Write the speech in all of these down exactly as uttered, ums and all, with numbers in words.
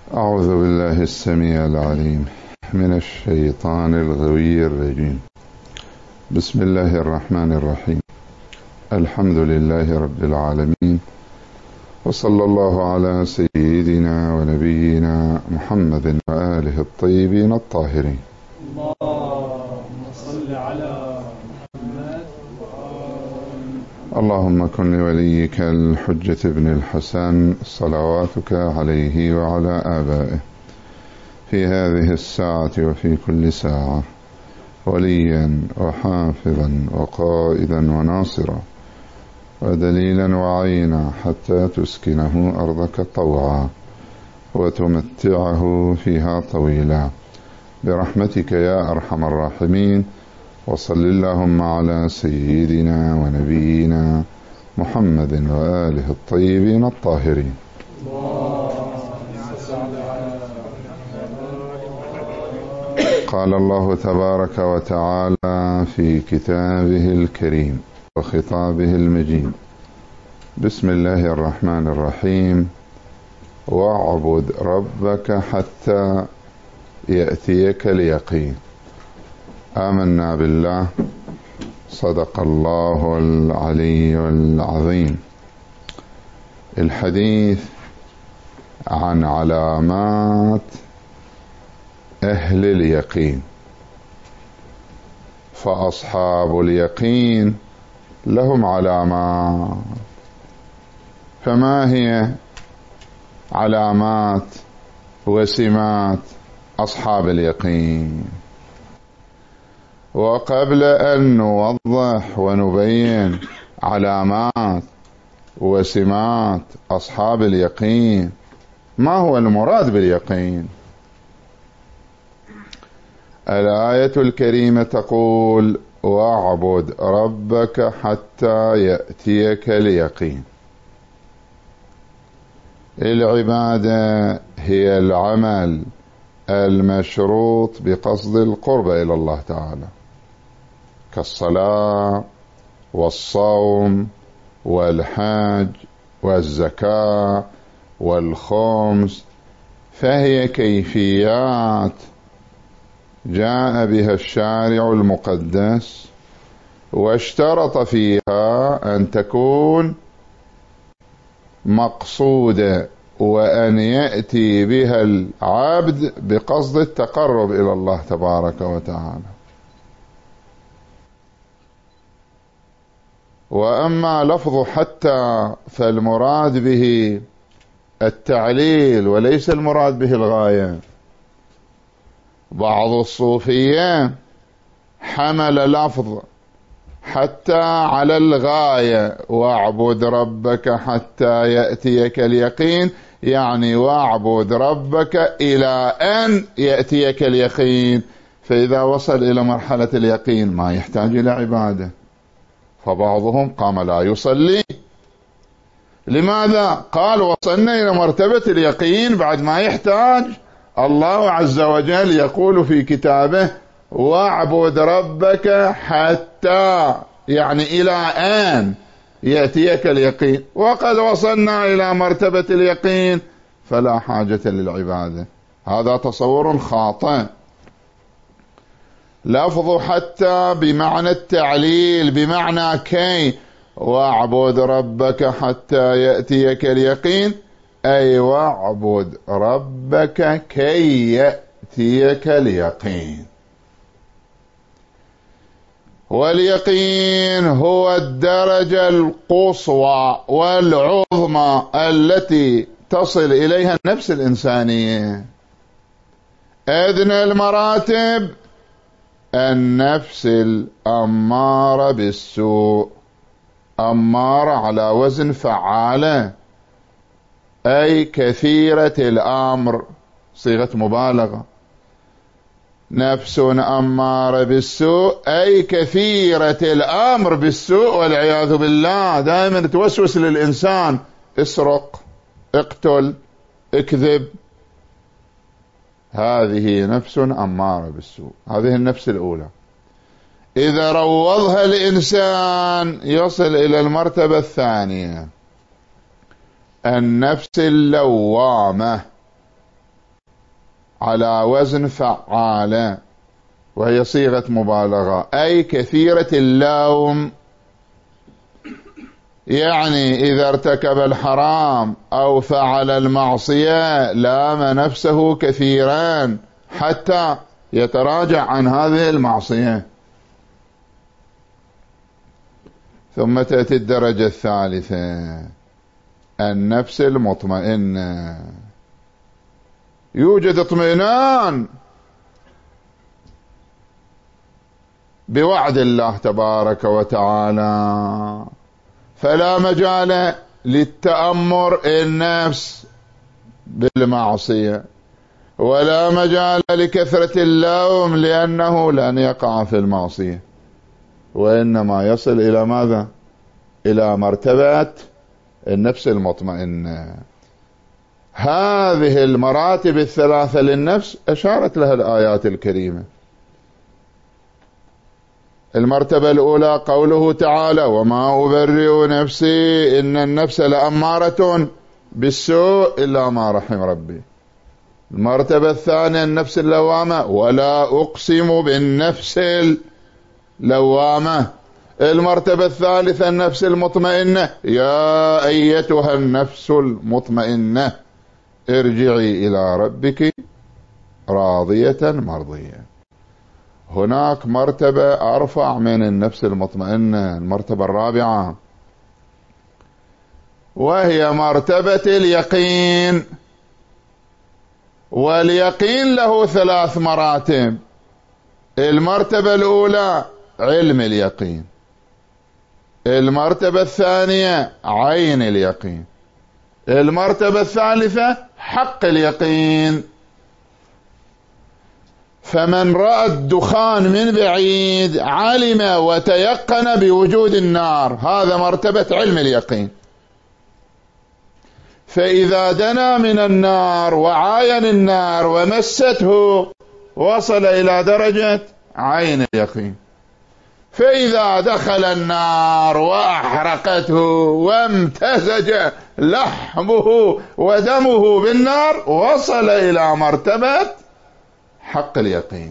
أعوذ بالله السميع العليم من الشيطان الغوي الرجيم. بسم الله الرحمن الرحيم. الحمد لله رب العالمين، وصلى الله على سيدنا ونبينا محمد وآله الطيبين الطاهرين. اللهم صل على محمد. اللهم كن لوليك الحجة ابن الحسن صلواتك عليه وعلى آبائه في هذه الساعة وفي كل ساعة وليا وحافظا وقائدا وناصرا ودليلا وعينا حتى تسكنه أرضك طوعا وتمتعه فيها طويلا برحمتك يا أرحم الراحمين. وصل اللهم على سيدنا ونبينا محمد وآله الطيبين الطاهرين. قال الله تبارك وتعالى في كتابه الكريم وخطابه المجيد: بسم الله الرحمن الرحيم. واعبد ربك حتى يأتيك اليقين. آمنا بالله، صدق الله العلي العظيم. الحديث عن علامات أهل اليقين. فأصحاب اليقين لهم علامات، فما هي علامات وسمات أصحاب اليقين؟ وقبل أن نوضح ونبين علامات وسمات أصحاب اليقين، ما هو المراد باليقين؟ الآية الكريمة تقول: واعبد ربك حتى يأتيك اليقين. العبادة هي العمل المشروط بقصد القرب إلى الله تعالى، كالصلاة والصوم والحج والزكاة والخمس، فهي كيفيات جاء بها الشارع المقدس، واشترط فيها أن تكون مقصودة، وأن يأتي بها العبد بقصد التقرب إلى الله تبارك وتعالى. وأما لفظ حتى فالمراد به التعليل وليس المراد به الغاية. بعض الصوفية حمل لفظ حتى على الغاية: واعبد ربك حتى يأتيك اليقين، يعني واعبد ربك إلى أن يأتيك اليقين. فإذا وصل إلى مرحلة اليقين ما يحتاج إلى عبادة. فبعضهم قام لا يصلي. لماذا؟ قال: وصلنا إلى مرتبة اليقين بعد ما يحتاج. الله عز وجل يقول في كتابه: واعبد ربك حتى، يعني إلى أن يأتيك اليقين. وقد وصلنا إلى مرتبة اليقين فلا حاجة للعبادة. هذا تصور خاطئ. لفظ حتى بمعنى التعليل، بمعنى كي. واعبد ربك حتى يأتيك اليقين، أي واعبد ربك كي يأتيك اليقين. واليقين هو الدرجة القصوى والعظمى التي تصل إليها النفس الإنسانية. أدنى المراتب النفس الأمارة بالسوء، أمارة على وزن فعالة، أي كثيرة الأمر، صيغة مبالغة. نفس أمارة بالسوء أي كثيرة الأمر بالسوء والعياذ بالله. دائما توسوس للإنسان: اسرق، اقتل، اكذب. هذه نفس أمارة بالسوء، هذه النفس الأولى. إذا روضها الإنسان يصل إلى المرتبة الثانية، النفس اللوامة. على وزن فعالة، وهي صيغة مبالغة، أي كثيرة اللوم. يعني إذا ارتكب الحرام أو فعل المعصية لام نفسه كثيرا حتى يتراجع عن هذه المعصية. ثم تأتي الدرجة الثالثة، النفس المطمئنة. يوجد اطمئنان بوعد الله تبارك وتعالى، فلا مجال للتأمر النفس بالمعصية، ولا مجال لكثرة اللوم لأنه لن يقع في المعصية، وإنما يصل إلى ماذا؟ إلى مرتبة النفس المطمئنة. هذه المراتب الثلاثة للنفس أشارت لها الآيات الكريمة. المرتبة الأولى قوله تعالى: وما أبرئ نفسي إن النفس لأمارة بالسوء إلا ما رحم ربي. المرتبة الثانية النفس اللوامة: ولا أقسم بالنفس اللوامة. المرتبة الثالثة النفس المطمئنة: يا أيتها النفس المطمئنة ارجعي إلى ربك راضية مرضية. هناك مرتبة أرفع من النفس المطمئنة، المرتبة الرابعة، وهي مرتبة اليقين. واليقين له ثلاث مراتب. المرتبة الأولى علم اليقين، المرتبة الثانية عين اليقين، المرتبة الثالثة حق اليقين. فمن رأى الدخان من بعيد علم وتيقن بوجود النار، هذا مرتبة علم اليقين. فإذا دنا من النار وعاين النار ومسته وصل إلى درجة عين اليقين. فإذا دخل النار وأحرقته وامتزج لحمه ودمه بالنار وصل إلى مرتبة حق اليقين.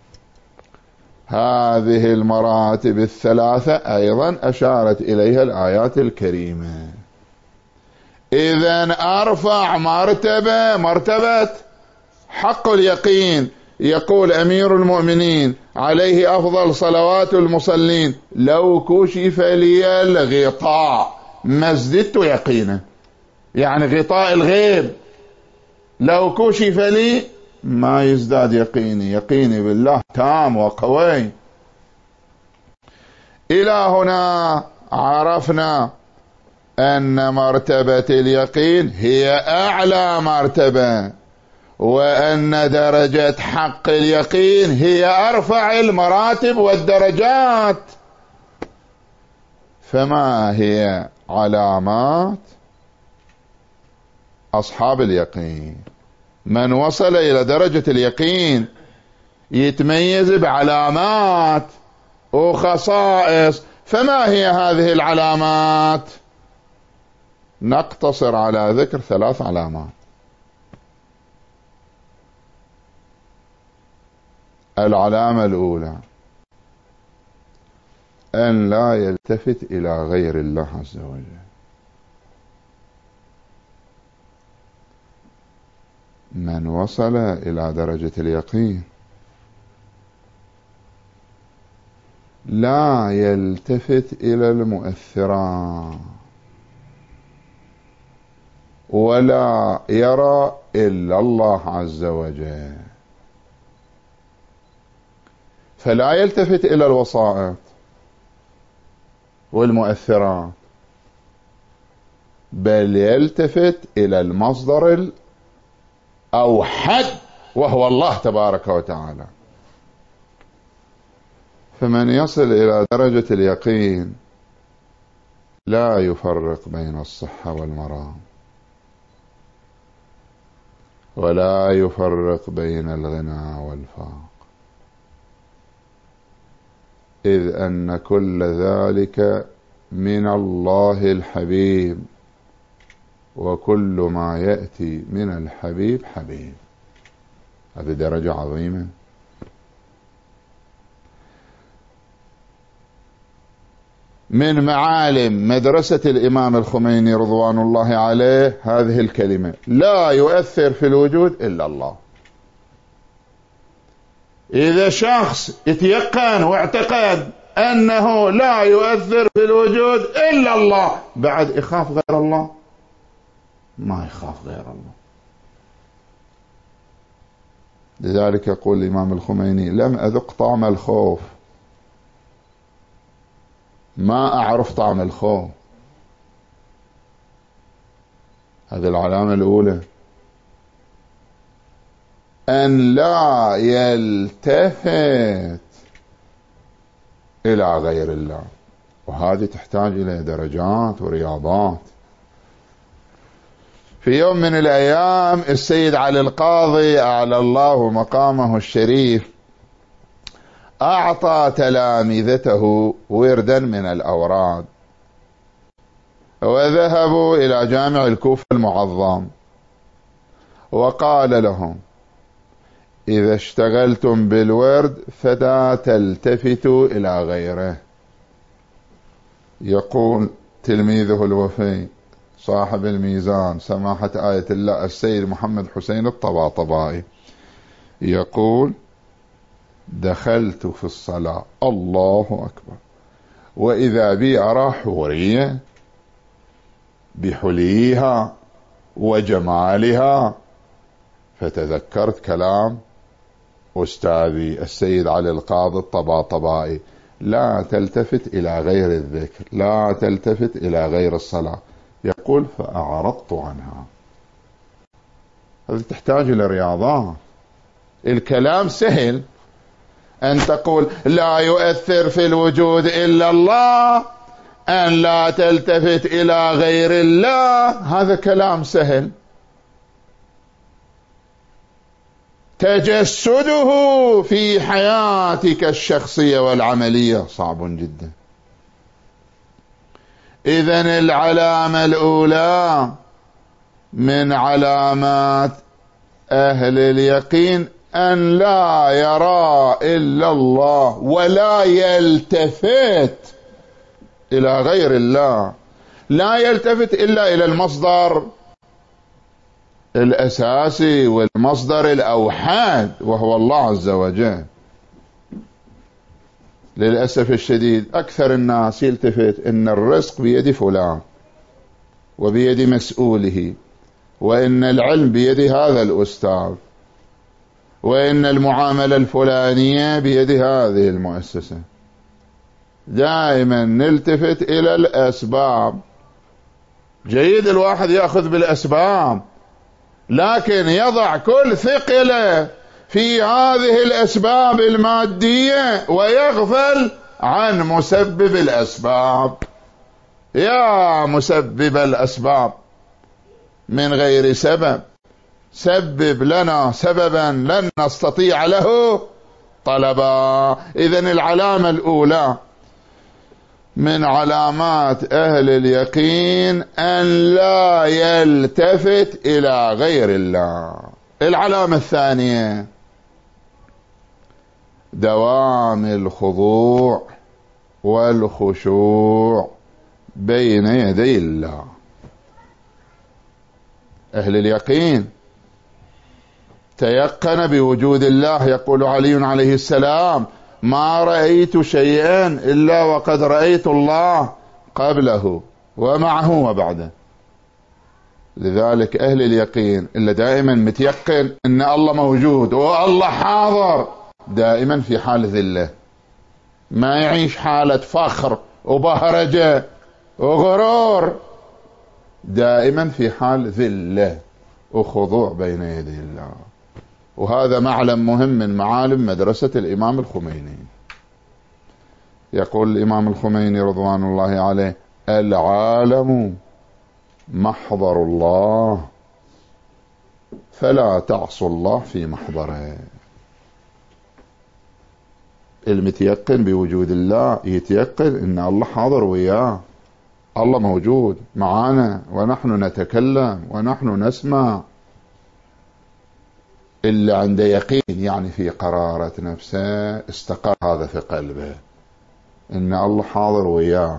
هذه المراتب الثلاثة أيضا أشارت إليها الآيات الكريمة. إذن أرفع مرتبة مرتبة حق اليقين. يقول أمير المؤمنين عليه أفضل صلوات المصلين: لو كشف لي الغطاء ما ازددت يقينا. يعني غطاء الغيب لو كشف لي ما يزداد يقيني، يقيني بالله تام وقوي. إلى هنا عرفنا أن مرتبة اليقين هي أعلى مرتبة، وأن درجة حق اليقين هي أرفع المراتب والدرجات. فما هي علامات أصحاب اليقين؟ من وصل إلى درجة اليقين يتميز بعلامات وخصائص. فما هي هذه العلامات؟ نقتصر على ذكر ثلاث علامات. العلامة الأولى أن لا يلتفت إلى غير الله عز وجل. من وصل إلى درجة اليقين لا يلتفت إلى المؤثرات ولا يرى إلا الله عز وجل. فلا يلتفت إلى الوسائط والمؤثرات، بل يلتفت إلى المصدر الأوحد وهو الله تبارك وتعالى. فمن يصل إلى درجة اليقين لا يفرق بين الصحة والمرض، ولا يفرق بين الغنى والفقر، إذ أن كل ذلك من الله الحبيب، وكل ما يأتي من الحبيب حبيب. هذه درجة عظيمة. من معالم مدرسة الإمام الخميني رضوان الله عليه هذه الكلمة: لا يؤثر في الوجود إلا الله. إذا شخص يتيقن واعتقد أنه لا يؤثر في الوجود إلا الله، بعد يخاف غير الله؟ ما يخاف غير الله. لذلك يقول الإمام الخميني: لم أذق طعم الخوف، ما أعرف طعم الخوف. هذه العلامة الأولى، أن لا يلتفت إلى غير الله، وهذه تحتاج إلى درجات ورياضات. في يوم من الأيام السيد علي القاضي أعلى الله مقامه الشريف أعطى تلامذته وردا من الأوراد، وذهبوا إلى جامع الكوفة المعظم، وقال لهم: إذا اشتغلتم بالورد فلا تلتفتوا إلى غيره. يقول تلميذه الوفي صاحب الميزان سماحة آية الله السيد محمد حسين الطباطبائي، يقول: دخلت في الصلاة الله أكبر، وإذا بي أرى حورية بحليها وجمالها، فتذكرت كلام أستاذي السيد علي القاضي الطباطبائي: لا تلتفت إلى غير الذكر، لا تلتفت إلى غير الصلاة. يقول: فأعرضت عنها. هذه تحتاج إلى رياضات. الكلام سهل، أن تقول لا يؤثر في الوجود إلا الله، أن لا تلتفت إلى غير الله، هذا كلام سهل. تجسده في حياتك الشخصية والعملية صعب جدا. إذن العلامة الأولى من علامات أهل اليقين أن لا يرى إلا الله ولا يلتفت إلى غير الله، لا يلتفت إلا إلى المصدر الأساسي والمصدر الأوحد وهو الله عز وجل. للأسف الشديد أكثر الناس يلتفت إن الرزق بيد فلان وبيد مسؤوله، وإن العلم بيد هذا الأستاذ، وإن المعاملة الفلانية بيد هذه المؤسسة. دائما نلتفت إلى الأسباب. جيد الواحد يأخذ بالأسباب، لكن يضع كل ثقله في هذه الأسباب المادية ويغفل عن مسبب الأسباب. يا مسبب الأسباب من غير سبب، سبب لنا سببا لن نستطيع له طلبا. إذن العلامة الأولى من علامات أهل اليقين أن لا يلتفت إلى غير الله. العلامة الثانية دوام الخضوع والخشوع بين يدي الله. أهل اليقين تيقن بوجود الله. يقول علي عليه السلام: ما رأيت شيئا إلا وقد رأيت الله قبله ومعه وبعده. لذلك أهل اليقين إلا دائما متيقن أن الله موجود والله حاضر، دائما في حال ذلة، ما يعيش حالة فخر وبهرجة وغرور، دائما في حال ذلة وخضوع بين يدي الله. وهذا معلم مهم من معالم مدرسة الإمام الخميني. يقول الإمام الخميني رضوان الله عليه: العالم محضر الله، فلا تعصوا الله في محضره. المتيقن بوجود الله يتيقن إن الله حاضر وياه، الله موجود معانا ونحن نتكلم ونحن نسمع. اللي عنده يقين يعني في قرارة نفسه استقر هذا في قلبه إن الله حاضر وياه،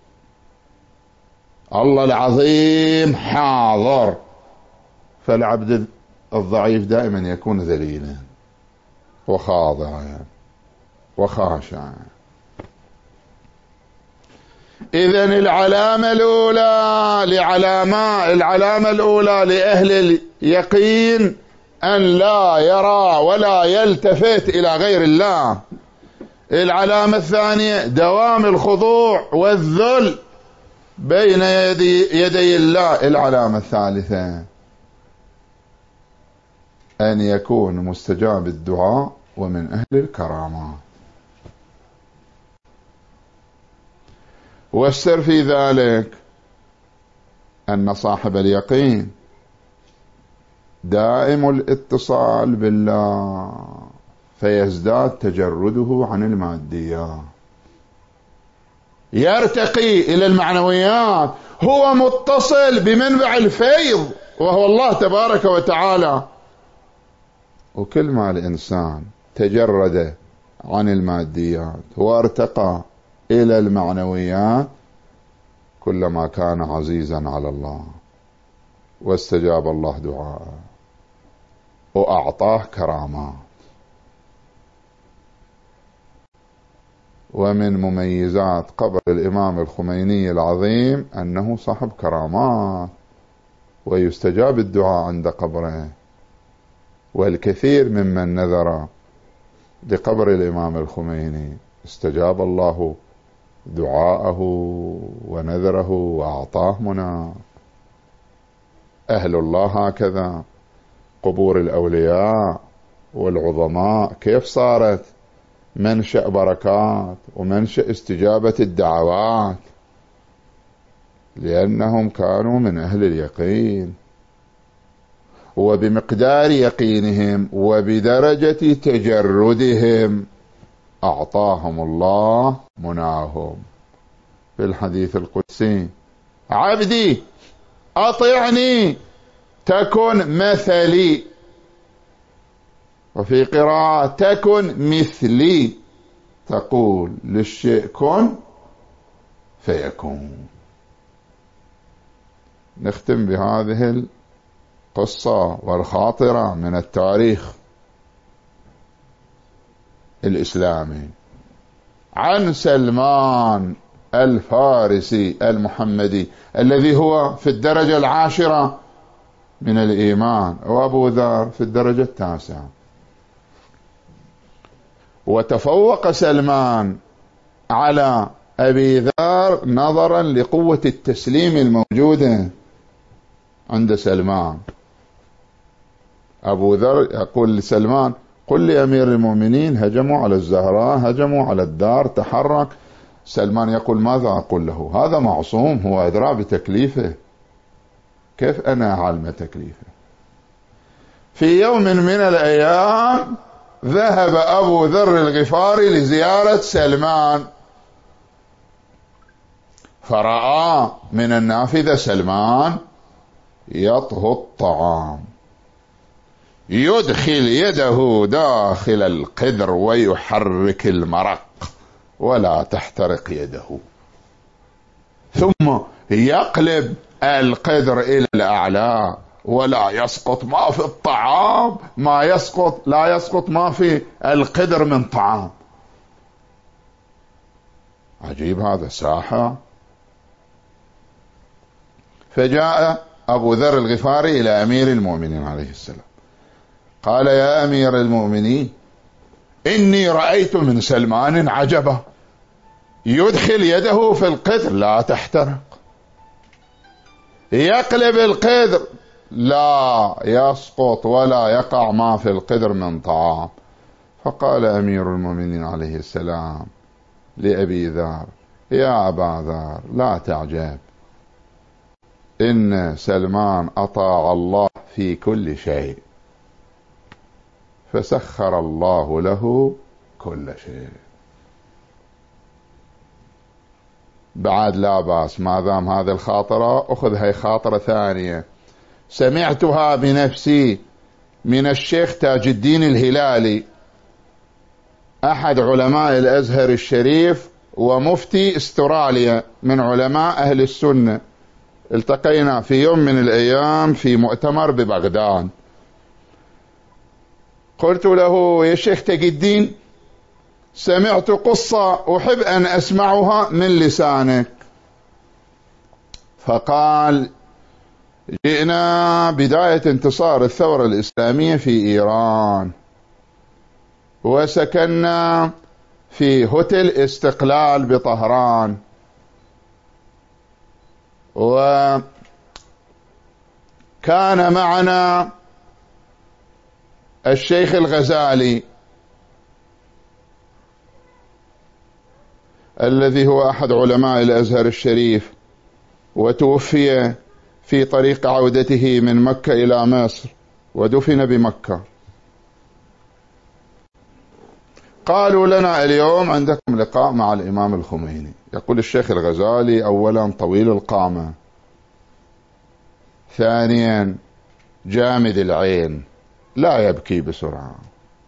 الله العظيم حاضر. فالعبد الضعيف دائما يكون ذليلا وخاضعا وخاشعا. إذن العلامة الأولى لعلامة العلامة الأولى لأهل اليقين أن لا يرى ولا يلتفت إلى غير الله. العلامة الثانية دوام الخضوع والذل بين يدي, يدي الله. العلامة الثالثة أن يكون مستجاب الدعاء ومن أهل الكرامات. والسر في ذلك أن صاحب اليقين دائم الاتصال بالله فيزداد تجرده عن الماديات، يرتقي إلى المعنويات، هو متصل بمنبع الفيض وهو الله تبارك وتعالى. وكل ما الإنسان تجرد عن الماديات وارتقى إلى المعنويات كلما كان عزيزا على الله واستجاب الله دعاءه وأعطاه كرامات. ومن مميزات قبر الإمام الخميني العظيم أنه صاحب كرامات ويستجاب الدعاء عند قبره. والكثير ممن نذر لقبر الإمام الخميني استجاب الله دعاءه ونذره وأعطاه منى. أهل الله هكذا، قبور الأولياء والعظماء كيف صارت منشأ بركات ومنشأ استجابة الدعوات؟ لأنهم كانوا من أهل اليقين، وبمقدار يقينهم وبدرجة تجردهم أعطاهم الله مناهم. في الحديث القدسي: عبدي أطعني تكن مثلي، وفي قراءة تكن مثلي، تقول للشيء كن فيكون. نختم بهذه القصة والخاطرة من التاريخ الإسلامي عن سلمان الفارسي المحمدي الذي هو في الدرجة العاشرة من الإيمان، وأبو ذر في الدرجة التاسعة. وتفوق سلمان على أبي ذر نظرا لقوة التسليم الموجودة عند سلمان. أبو ذر يقول لسلمان: قل لأمير المؤمنين هجموا على الزهراء، هجموا على الدار، تحرك. سلمان يقول: ماذا أقول له؟ هذا معصوم، هو أدرى بتكليفه، كيف أنا أعلم تكليفه؟ في يوم من الأيام ذهب أبو ذر الغفاري لزيارة سلمان، فرأى من النافذة سلمان يطهو الطعام، يدخل يده داخل القدر ويحرك المرق ولا تحترق يده، ثم يقلب القدر إلى الأعلى ولا يسقط ما في الطعام، ما يسقط لا يسقط ما في القدر من طعام. عجيب، هذا ساحة. فجاء أبو ذر الغفاري إلى أمير المؤمنين عليه السلام، قال: يا أمير المؤمنين، إني رأيت من سلمان عجبا، يدخل يده في القدر لا تحترق، يقلب القدر لا يسقط ولا يقع ما في القدر من طعام. فقال أمير المؤمنين عليه السلام لأبي ذر: يا أبا ذر، لا تعجب، إن سلمان أطاع الله في كل شيء فسخر الله له كل شيء. بعد لا باس، ما دام هذه الخاطرة أخذ هي خاطرة ثانية سمعتها بنفسي من الشيخ تاج الدين الهلالي أحد علماء الأزهر الشريف ومفتي استراليا من علماء أهل السنة. التقينا في يوم من الأيام في مؤتمر ببغداد. قلت له: يا شيخ تاج الدين، سمعت قصة أحب أن أسمعها من لسانك. فقال: جئنا بداية انتصار الثورة الإسلامية في إيران، وسكننا في هوتيل استقلال بطهران، وكان معنا الشيخ الغزالي الذي هو أحد علماء الأزهر الشريف، وتوفي في طريق عودته من مكة إلى مصر ودفن بمكة. قالوا لنا: اليوم عندكم لقاء مع الإمام الخميني. يقول الشيخ الغزالي: أولا طويل القامة، ثانيا جامد العين لا يبكي بسرعة.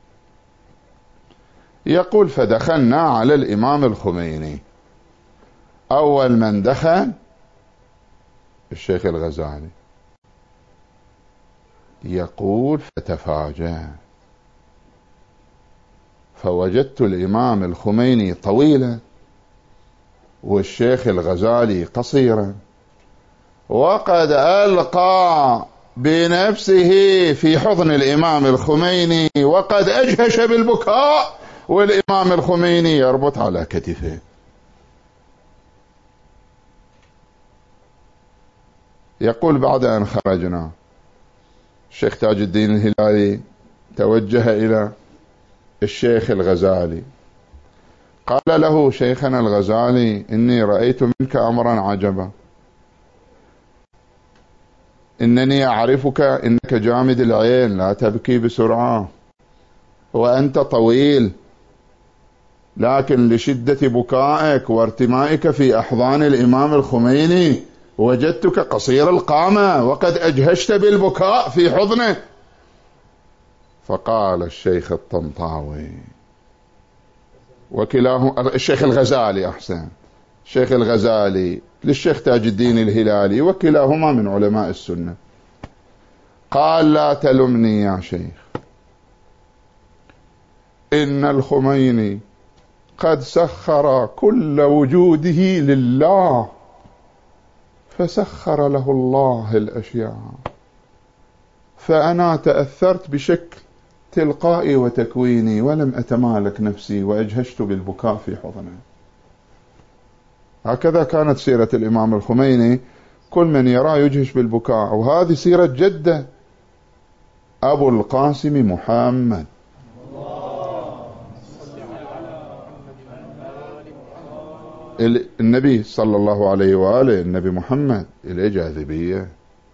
يقول: فدخلنا على الإمام الخميني. أول من دخل الشيخ الغزالي. يقول: فتفاجأ، فوجدت الإمام الخميني طويلا والشيخ الغزالي قصيرا، وقد ألقى بنفسه في حضن الإمام الخميني وقد أجهش بالبكاء، والإمام الخميني يربط على كتفه. يقول: بعد أن خرجنا الشيخ تاج الدين الهلالي توجه إلى الشيخ الغزالي، قال له: شيخنا الغزالي، إني رأيت منك أمرا عجبا، إنني أعرفك إنك جامد العين لا تبكي بسرعة، وأنت طويل، لكن لشدة بكائك وارتمائك في أحضان الإمام الخميني وجدتك قصير القامة وقد أجهشت بالبكاء في حضنه. فقال الشيخ الطنطاوي وكلاه الشيخ الغزالي أحسن الشيخ الغزالي للشيخ تاج الدين الهلالي، وكلاهما من علماء السنة، قال: لا تلمني يا شيخ، إن الخميني قد سخر كل وجوده لله، فسخر له الله الأشياء، فأنا تأثرت بشكل تلقائي وتكويني ولم أتمالك نفسي وأجهشت بالبكاء في حضنه. هكذا كانت سيرة الإمام الخميني، كل من يراه يجهش بالبكاء. وهذه سيرة جده أبو القاسم محمد. النبي صلى الله عليه وآله، النبي محمد إليه جاذبية،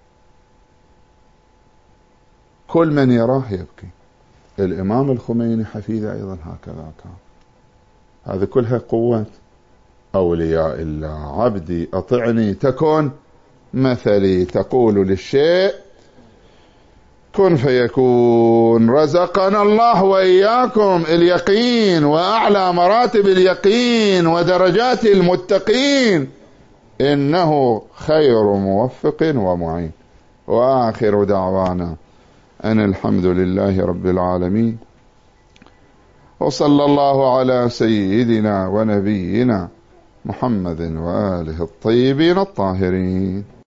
كل من يراه يبكي. الإمام الخميني حفيده أيضا هكذا كان. هذه كلها قوة أولياء الله. عبدي أطعني تكن مثلي، تقول للشيء كن فيكون. رزقنا الله وإياكم اليقين وأعلى مراتب اليقين ودرجات المتقين، إنه خير موفق ومعين. وآخر دعوانا أن الحمد لله رب العالمين، وصلى الله على سيدنا ونبينا محمد وآله الطيبين الطاهرين.